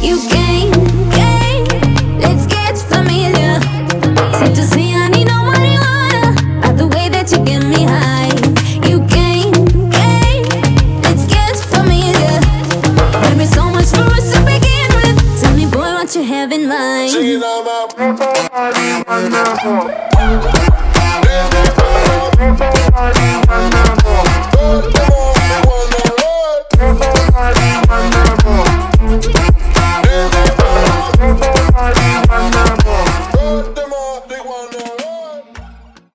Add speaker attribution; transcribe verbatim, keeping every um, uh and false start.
Speaker 1: You gain, gain, let's get familiar. Said to say I need no marijuana, by the way that you get me high. You gain, gain, let's get familiar. There'll be so much for us to begin with. Tell me, boy, what you have in mind.
Speaker 2: Singing about wonderful.